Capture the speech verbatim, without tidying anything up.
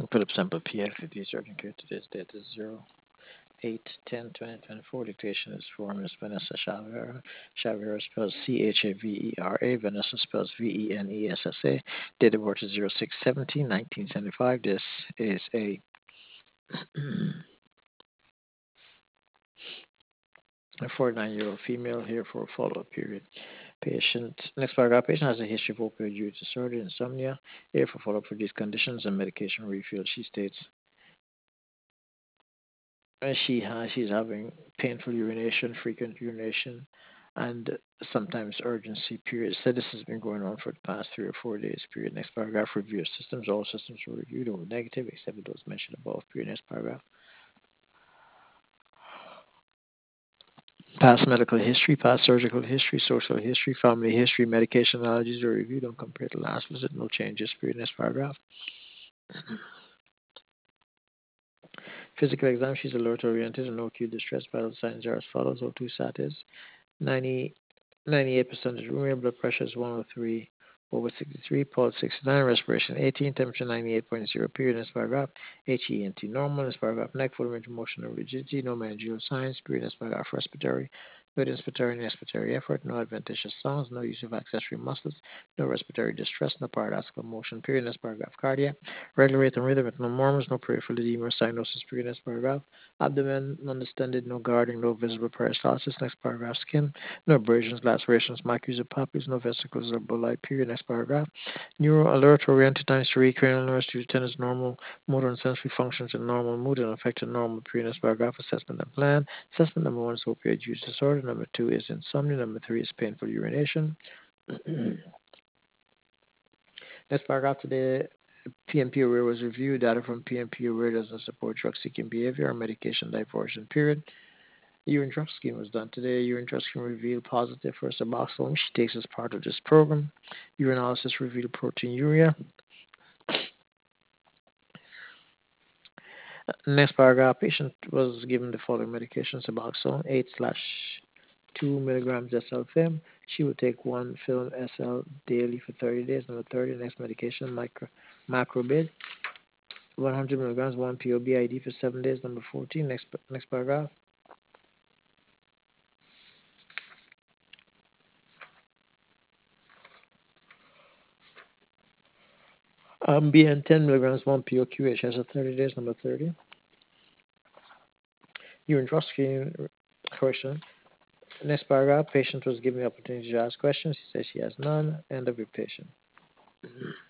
Philip Sample P L fifty urgent care. Today's date is zero eight ten twenty twenty-four. Dictation is for Miss Vanessa Chavera. Chavera spells C H A V E R A. Vanessa spells V E N E S S A. Date of birth is zero six seventeen nineteen seventy-five. This is a a forty-nine-year-old female here for a follow-up period. Patient, next paragraph, patient has a history of opioid use disorder, insomnia. Here for follow-up for these conditions and medication refill. She states uh, she has, she's having painful urination, frequent urination, and sometimes urgency periods. Said this has been going on for the past three or four days. Period. Next paragraph, review of systems. All systems were reviewed or negative except those mentioned above. Period. Next paragraph. Past medical history, past surgical history, social history, family history, medication allergies were reviewed and compared to last visit. No changes. Period. Next paragraph. Physical exam. She's alert oriented and no acute distress. Vital signs are as follows. O two sat is ninety, ninety-eight percent room air. Blood pressure is one oh three over sixty-three. Pulse sixty-nine. Respiration eighteen. Temperature ninety-eight point zero. Period. Next paragraph. H E N T normal. Next paragraph. Neck, full range of motion, no rigidity. No managerial signs. Period. Next paragraph. Respiratory. No inspiratory and expiratory effort. No adventitious sounds. No use of accessory muscles. No respiratory distress. No paradoxical motion. Period. Next paragraph. Cardiac. Regular rate and rhythm with no murmurs. No peripheral edema or cyanosis. Period. Next paragraph. Abdomen undistended. No guarding. No visible peristalsis. Next paragraph. Skin. No abrasions, lacerations, macules, or papules, no vesicles or bulli. Period. Next paragraph. Neuro alert oriented times three, cranial nerves to attendance normal, motor and sensory functions in normal, mood and affected normal. Period. Next paragraph. Assessment and plan. Assessment number one is opioid use disorder. Number two is insomnia. Number three is painful urination. Next paragraph. Today, P M P aware was reviewed. Data from P M P aware doesn't support drug seeking behavior or medication diversion. Period. Urine drug screen was done today. Urine drug screen revealed positive for Suboxone. She takes as part of this program. Urinalysis revealed proteinuria. Next paragraph, patient was given the following medication: Suboxone, eight slash two milligrams S L film. She will take one film S L daily for thirty days. Number thirty, next medication, micro, macrobid, one hundred milligrams, one P O B I D for seven days. Number fourteen, next next paragraph. Ambien, ten milligrams, one P O Q H S for thirty days. Number thirty. Urine drug screen correction. Next paragraph, patient was given the opportunity to ask questions. He says she has none. End of your patient.